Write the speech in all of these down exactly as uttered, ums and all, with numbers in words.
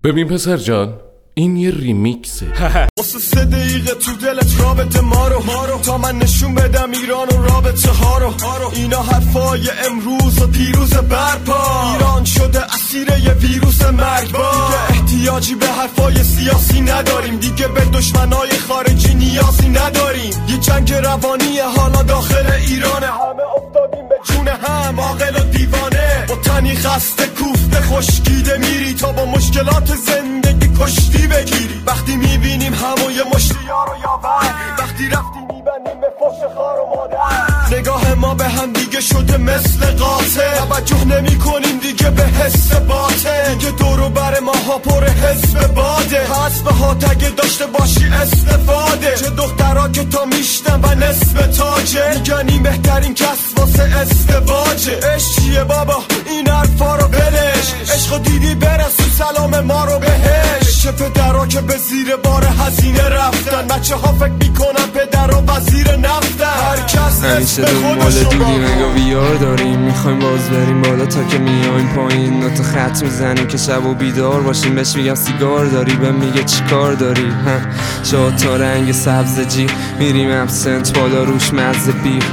ببین پسر جان، این یه ریمیکسه. واسه سه دقیقه تو دلت رابطه ما رو تا من نشون بدم ایران و رابطه ها رو. اینا حرفای امروز و دیروز برپا. ایران شده اسیر یه ویروس مرگبار. دیگه احتیاجی به حرفای سیاسی نداریم، دیگه به دشمنای خارجی نیازی نداریم. یه جنگ روانی حالا داخل ایرانه، همه افتادیم به جون هم، عاقل و دیوانه. با تنی خسته کوفته خشکیده میری تا با مشکلات زندگی کشتی بگیری. وقتی میبینیم همون یه مشتی یارو یاور، وقتی رفتی میبندیم به فش خار و مادر. نگاه ما به هم دیگه شده مثل قاطع، توجه نمی کنیم دیگه به حس باطن. دیگه دورو بر ماها پر حسب باده، حسب ها تگه داشته باشی استفاده. چه دخترها که تا میشتن و نصف تاجه، میگنی بهترین کس واسه ازدواجه. عشق چیه بابا این حرفا رو بلش، عشقو دیدی برسون سلام ما رو بهش. چه پدرها که به زیر بار هزینه رفتن، بچه ها فکر میکنن پدر و وزیر نفتن. هر کس همیشه دنبال دودیم انگا بیار داریم، میخوایم باز بریم بالا تا که میایم پایین. نوتا خط میزنیم که شب و بیدار باشیم، بهش میگم سیگار داری، به میگه چی کار داری. شاد تا رنگ سبز جی میریم ابسنت بالا روش مزه بیر.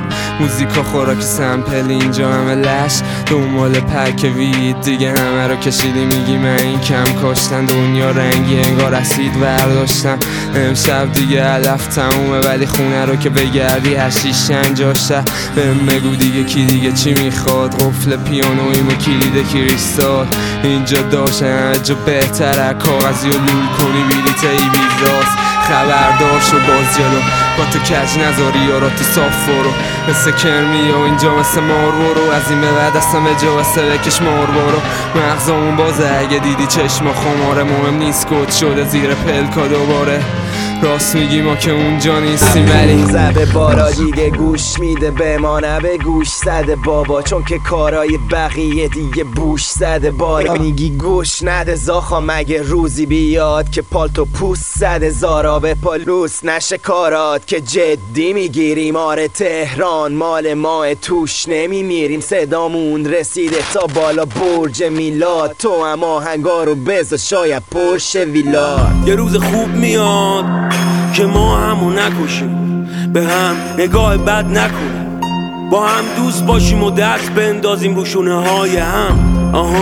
موزیکا خوراک سمپل اینجا همه لش، دنبال پک وید دیگه همه رو کشیدی. میگی من این کم کاشتن، دنیا رنگی انگار اسید برداشتم. امشب دیگه علف تمومه ولی خونه رو که بگردی هشیش شنجاشه. بهم بگو دیگه کی دیگه چی میخواد، قفل پیانویم و کلید کریستال. اینجا داشته همه جا بهتره، کاغذی و لول کنی بلیت ایبیزاست. خبردار شو باز جلو با تو کج نذاری یارا تو صاف برو. مثل کرمی و اینجا مثل مار برو، از این به بعد اصلا به جا واسه بکش مار برو. مغزامون بازه اگه دیدی چشم خماره، مهم نیست کد شده زیر پلکا دوباره. راست میگی ما که اونجا نیستیم ولی زبه بارا دیگه گوش میده به ما، نه به گوش زده بابا، چون که کارای بقیه دیگه بوش زده. بارا میگی گوش نده زاخا، مگه روزی بیاد که پالتو پوست زده. زارا به پالوس نشه کارات که جدی میگیریم. آره تهران مال ماه توش نمیمیریم، صدامون رسیده تا بالا برج میلاد. تو هم آهنگا رو بذار شاید پرش ویلاد. یه روز خوب میاد که ما همو نکشیم، به هم نگاه بد نکنیم، با هم دوست باشیم و دست بندازیم رو شونه های هم. آها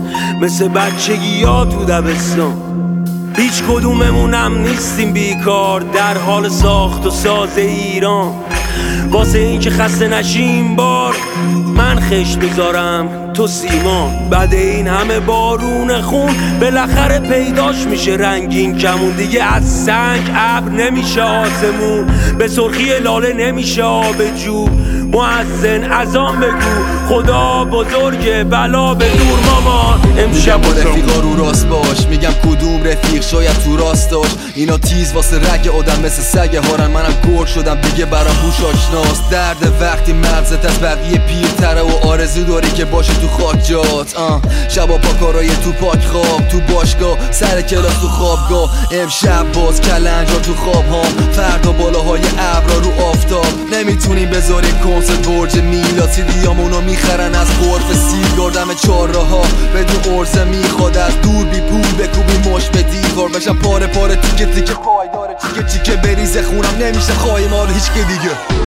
مثل بچگی ها تو دبستان، هیچ کدوممونم نیستیم بیکار، در حال ساخت و ساز ایران. واسه این که خسته نشیم بار من خشت بذارم تو سیمان. بعد این همه بارون خون بالاخره پیداش میشه رنگین کمون. دیگه از سنگ ابر نمیشه آسمون، به سرخی لاله نمیشه آب جو. مؤذن اذان بگو خدا بزرگه بلا به دور مامان. امشب با رفیقا رو راست باش، میگم کدوم رفیق شاید تو راست داشت. اینا تیز واسه رگ آدم مثل سگ هارن، منم گرگ شدم دیگه برام بوش آشناست. درد وقتی مغزت از بقیه پیرتره و آرزو داری که باشه تو خاک جات. آه شبا پاکارای تو پاک خواب، تو باشگاه سر کلاس تو خوابگاه. امشب باز کلنجا تو خواب هام، فردا بالاهای ابرا رو آفتاب. نمیتونیم بذاریم کنسرت برج میلاد، سیدیامونو میخرن از غرف سیگار دم چهارراه. بدون عرضه میخواد از دور بی پول بکوبی مش به دیوار. بشم پاره پاره تیکه تیکه پایداره، چیکه چیکه بریزه خونم نمیشه خواهی مال هیچ که دیگه.